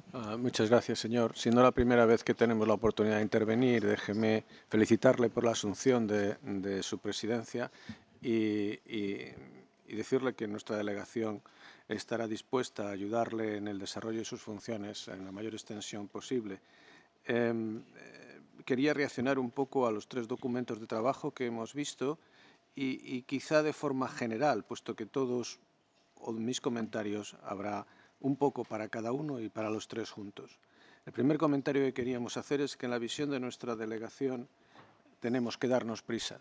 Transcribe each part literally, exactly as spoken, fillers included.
Uh, muchas gracias, señor. Siendo la primera vez que tenemos la oportunidad de intervenir, déjeme felicitarle por la asunción de, de su presidencia y, y, y decirle que nuestra delegación estará dispuesta a ayudarle en el desarrollo de sus funciones en la mayor extensión posible. Eh, quería reaccionar un poco a los tres documentos de trabajo que hemos visto y, y quizá de forma general, puesto que todos o mis comentarios habrá un poco para cada uno y para los tres juntos. El primer comentario que queríamos hacer es que en la visión de nuestra delegación tenemos que darnos prisa.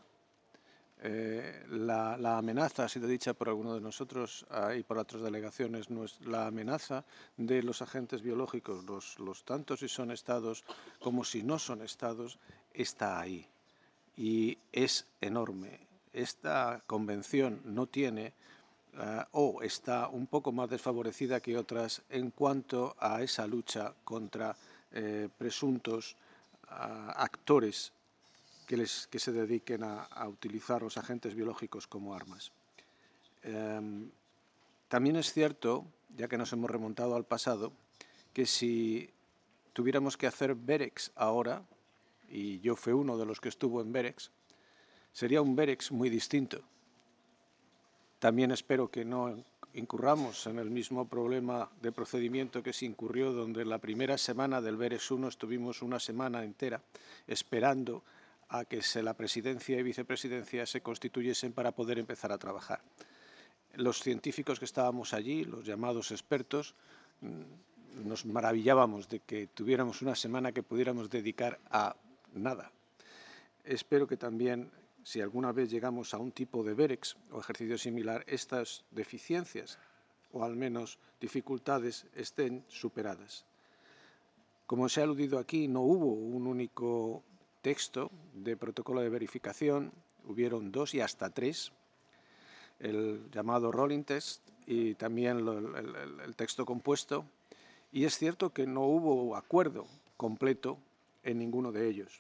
Eh, la, la amenaza, ha sido dicha por alguno de nosotros eh, y por otras delegaciones, no es la amenaza de los agentes biológicos, los, los tanto si son estados como si no son estados, está ahí y es enorme. Esta convención no tiene Uh, o está un poco más desfavorecida que otras en cuanto a esa lucha contra eh, presuntos uh, actores que, les, que se dediquen a, a utilizar los agentes biológicos como armas. Um, también es cierto, ya que nos hemos remontado al pasado, que si tuviéramos que hacer BEREX ahora, y yo fui uno de los que estuvo en BEREX, sería un BEREX muy distinto. También espero que no incurramos en el mismo problema de procedimiento que se incurrió, donde la primera semana del BEREX uno estuvimos una semana entera esperando a que se, la presidencia y vicepresidencia se constituyesen para poder empezar a trabajar. Los científicos que estábamos allí, los llamados expertos, nos maravillábamos de que tuviéramos una semana que pudiéramos dedicar a nada. Espero que también, si alguna vez llegamos a un tipo de BEREX o ejercicio similar, estas deficiencias o al menos dificultades estén superadas. Como se ha aludido aquí, no hubo un único texto de protocolo de verificación, hubieron dos y hasta tres, el llamado rolling test y también lo, el, el, el texto compuesto, y es cierto que no hubo acuerdo completo en ninguno de ellos.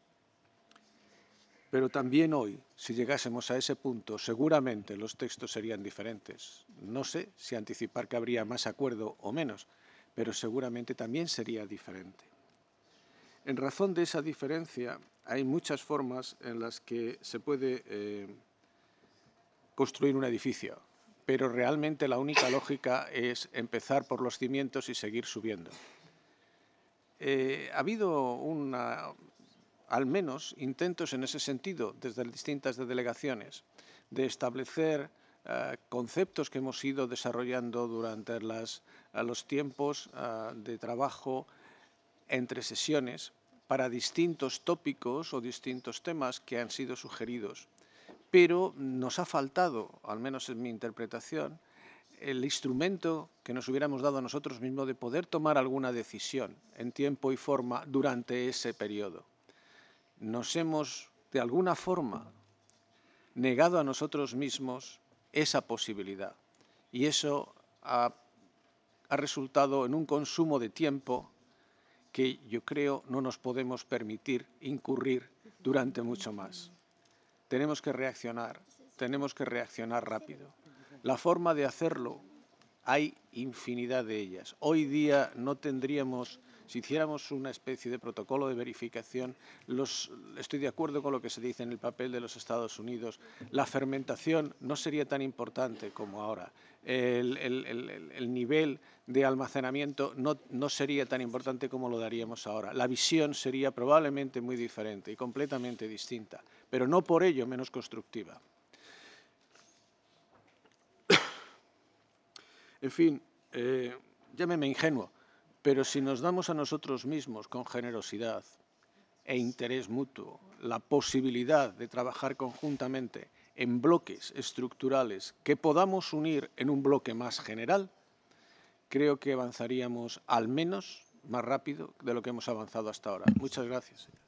Pero también hoy, si llegásemos a ese punto, seguramente los textos serían diferentes. No sé si anticipar que habría más acuerdo o menos, pero seguramente también sería diferente. En razón de esa diferencia, hay muchas formas en las que se puede eh, construir un edificio, pero realmente la única lógica es empezar por los cimientos y seguir subiendo. Eh, ha habido una... al menos intentos en ese sentido desde distintas delegaciones de establecer uh, conceptos que hemos ido desarrollando durante las, uh, los tiempos uh, de trabajo entre sesiones para distintos tópicos o distintos temas que han sido sugeridos. Pero nos ha faltado, al menos en mi interpretación, el instrumento que nos hubiéramos dado a nosotros mismos de poder tomar alguna decisión en tiempo y forma durante ese periodo. Nos hemos, de alguna forma, negado a nosotros mismos esa posibilidad. Y eso ha, ha resultado en un consumo de tiempo que yo creo no nos podemos permitir incurrir durante mucho más. Tenemos que reaccionar, tenemos que reaccionar rápido. La forma de hacerlo, hay infinidad de ellas. Hoy día no tendríamos, si hiciéramos una especie de protocolo de verificación, los, estoy de acuerdo con lo que se dice en el papel de los Estados Unidos, la fermentación no sería tan importante como ahora. El, el, el, el nivel de almacenamiento no, no sería tan importante como lo daríamos ahora. La visión sería probablemente muy diferente y completamente distinta, pero no por ello menos constructiva. En fin, eh, llámeme ingenuo, pero si nos damos a nosotros mismos con generosidad e interés mutuo la posibilidad de trabajar conjuntamente en bloques estructurales que podamos unir en un bloque más general, creo que avanzaríamos al menos más rápido de lo que hemos avanzado hasta ahora. Muchas gracias.